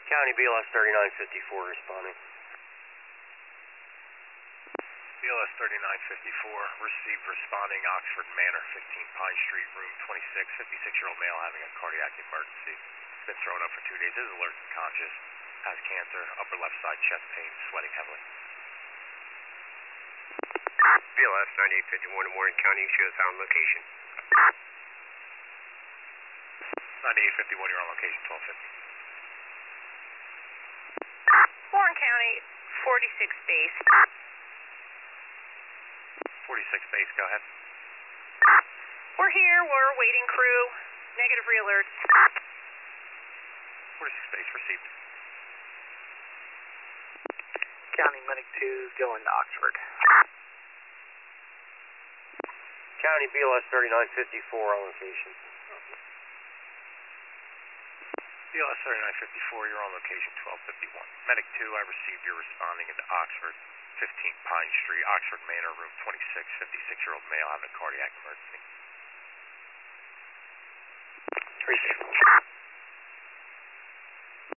County BLS 3954 responding. BLS 3954, received responding Oxford Manor, 15 Pine Street, room 26, 56-year-old male having a cardiac emergency. Been thrown up for 2 days, is alert and conscious, has cancer, upper left side chest pain, sweating heavily. BLS 9851 to Warren County, show us on location. 9851, you're on location, 1250. Warren County, 46 base. 46 base, go ahead. We're here, we're waiting crew. Negative re-alerts. 46 base, received. County Medic 2, going to Oxford. County BLS 3954 on location. BLS 3954, you're on location, 1251. Medic 2, I received your responding into Oxford, 15 Pine Street, Oxford Manor, room 26, 56-year-old male having a cardiac emergency. Received.